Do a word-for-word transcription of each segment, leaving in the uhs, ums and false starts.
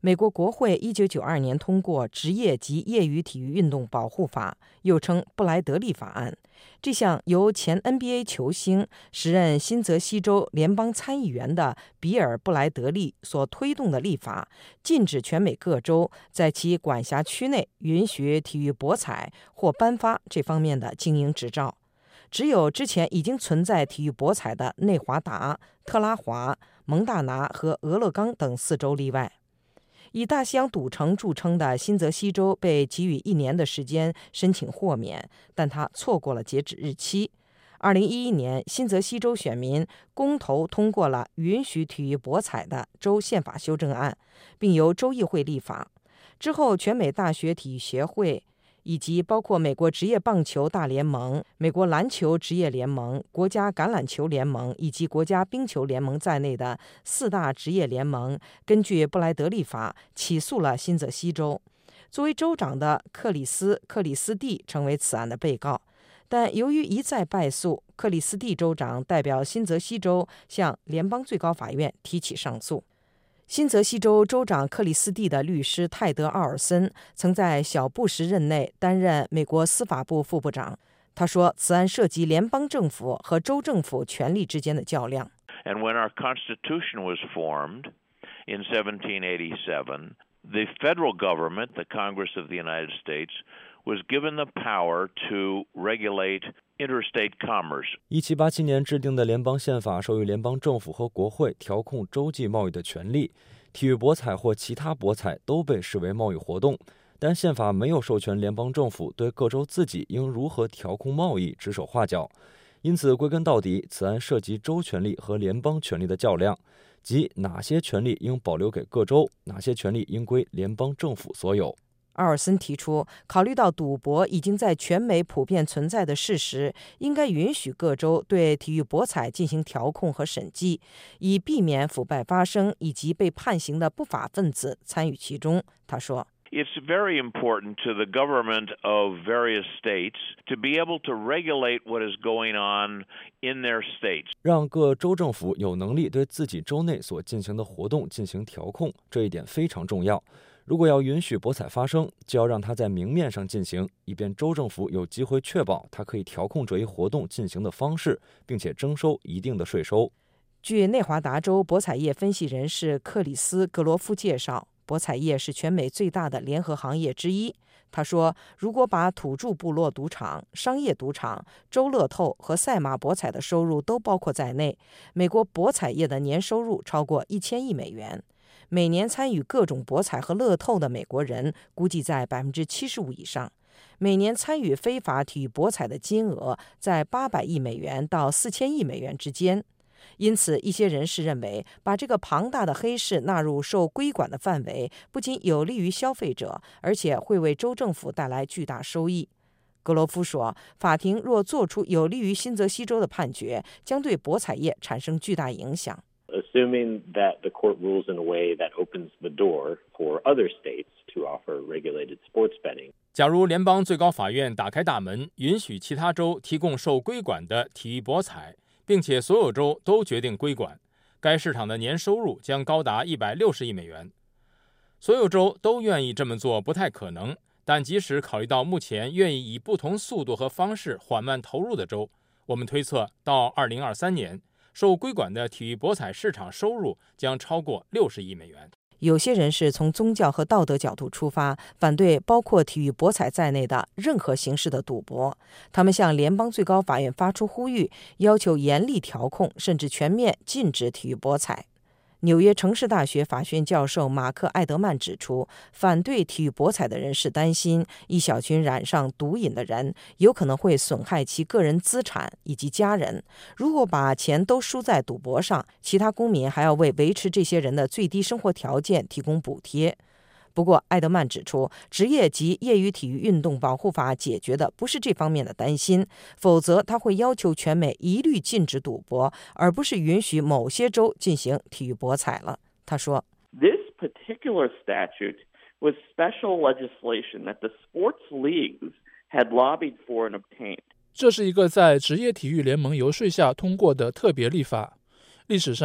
美国国会一九九二年通过《职业及业余体育运动保护法》，又称布莱德利法案。这项由前 N B A 球星、时任新泽西州联邦参议员的比尔·布莱德利所推动的立法，禁止全美各州在其管辖区内允许体育博彩或颁发这方面的经营执照。只有之前已经存在体育博彩的内华达、特拉华、蒙大拿和俄勒冈等四州例外。以大西洋赌城著称的新泽西州被给予一年的时间申请豁免，但他错过了截止日期。二零一一年，新泽西州选民公投通过了允许体育博彩的州宪法修正案，并由州议会立法。之后，全美大学体育协会以及包括美国职业棒球大联盟、美国篮球职业联盟、国家橄榄球联盟以及国家冰球联盟在内的四大职业联盟，根据布莱德利法起诉了新泽西州。作为州长的克里斯·克里斯蒂成为此案的被告，但由于一再败诉，克里斯蒂州长代表新泽西州向联邦最高法院提起上诉。新泽西州州长克里斯蒂的律师泰德·奥尔森曾在小布什任内担任美国司法部副部长。他说，此案涉及联邦政府和州政府权力之间的较量。 And when our Constitution was formed in seventeen eighty-seven, the federal government, the Congress of the United States, was given the power to regulate interstate commerce. 一七八七年制定的联邦宪法授予联邦政府和国会调控洲际贸易的权利，体育博彩或其他博彩都被视为贸易活动，但宪法没有授权联邦政府对各州自己应如何调控贸易指手画脚。因此，归根到底，此案涉及州权力和联邦权力的较量，即哪些权力应保留给各州，哪些权力应归联邦政府所有。 奥尔森提出，考虑到赌博已经在全美普遍存在的事实，应该允许各州对体育博彩进行调控和审计，以避免腐败发生以及被判刑的不法分子参与其中。他说 It's very important to the government of various states to be able to regulate what is going on in their states. 让各州政府有能力对自己州内所进行的活动进行调控，这一点非常重要。如果要允许博彩发生，就要让它在明面上进行，以便州政府有机会确保它可以调控这一活动进行的方式，并且征收一定的税收。 据内华达州博彩业分析人士克里斯·格罗夫介绍，博彩业是全美最大的联合行业之一。他说，如果把土著部落赌场、商业赌场、州乐透和赛马博彩的收入都包括在内，美国博彩业的年收入超过一千亿美元。每年参与各种博彩和乐透的美国人估计在百分之七十五以上，每年参与非法体育博彩的金额在八百亿美元到四千亿美元之间。因此，一些人士认为，把这个庞大的黑市纳入受规管的范围，不仅有利于消费者，而且会为州政府带来巨大收益。格罗夫说，法庭若做出有利于新泽西州的判决，将对博彩业产生巨大影响。 Assuming that the court rules in a way that opens the door for other states to offer regulated sports betting. 假如联邦最高法院打开大门，允许其他州提供受规管的体育博彩，并且所有州都决定规管，该市场的年收入将高达一百六十亿美元。所有州都愿意这么做不太可能，但即使考虑到目前愿意以不同速度和方式缓慢投入的州，我们推测到二零二三年受规管的体育博彩市场收入将超过六十亿美元。 有些人是从宗教和道德角度出发，反对包括体育博彩在内的任何形式的赌博。他们向联邦最高法院发出呼吁，要求严厉调控，甚至全面禁止体育博彩。纽约城市大学法学院教授马克·艾德曼指出，反对体育博彩的人士担心，一小群染上毒瘾的人有可能会损害其个人资产以及家人。如果把钱都输在赌博上，其他公民还要为维持这些人的最低生活条件提供补贴。不过，艾德曼指出，职业及业余体育运动保护法解决的不是这方面的担心，否则他会要求全美一律禁止赌博，而不是允许某些州进行体育博彩了。他说 This particular statute was special legislation that the sports leagues had lobbied for and obtained. 这是一个在职业体育联盟游说下通过的特别立法。历史上，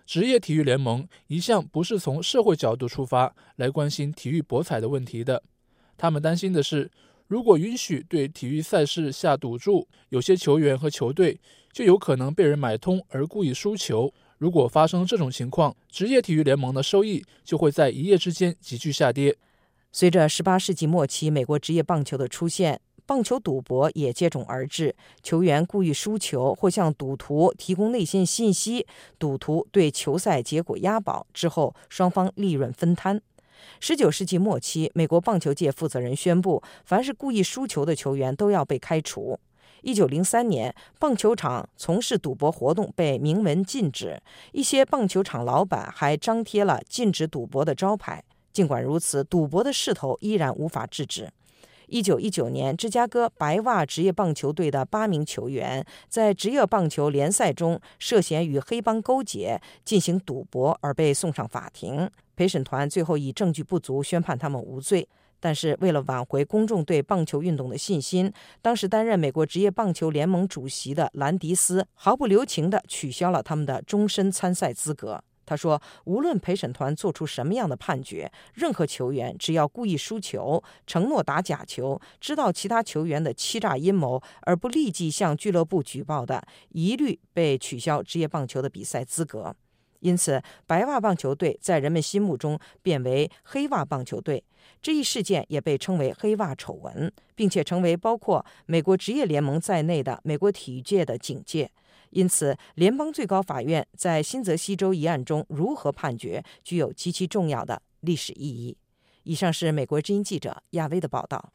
职业体育联盟一向不是从社会角度出发来关心体育博彩的问题的。他们担心的是，如果允许对体育赛事下赌注，有些球员和球队就有可能被人买通而故意输球。如果发生这种情况，职业体育联盟的收益就会在一夜之间急剧下跌。 随着十八世纪末期美国职业棒球的出现，棒球赌博也接踵而至，球员故意输球或向赌徒提供内线信息，赌徒对球赛结果押宝，之后双方利润分摊。十九世纪末期，美国棒球界负责人宣布，凡是故意输球的球员都要被开除。一九零三年，棒球场从事赌博活动被明文禁止，一些棒球场老板还张贴了禁止赌博的招牌。尽管如此，赌博的势头依然无法制止。一九一九年，芝加哥白袜职业棒球队的八名球员在职业棒球联赛中涉嫌与黑帮勾结进行赌博而被送上法庭，陪审团最后以证据不足宣判他们无罪。但是为了挽回公众对棒球运动的信心，当时担任美国职业棒球联盟主席的兰迪斯毫不留情地取消了他们的终身参赛资格。他说，无论陪审团做出什么样的判决，任何球员只要故意输球、承诺打假球、知道其他球员的欺诈阴谋而不立即向俱乐部举报的，一律被取消职业棒球的比赛资格。因此，白袜棒球队在人们心目中变为黑袜棒球队。这一事件也被称为黑袜丑闻，并且成为包括美国职业联盟在内的美国体育界的警戒。因此，联邦最高法院在新泽西州一案中如何判决，具有极其重要的历史意义。以上是美国之音记者亚薇的报道。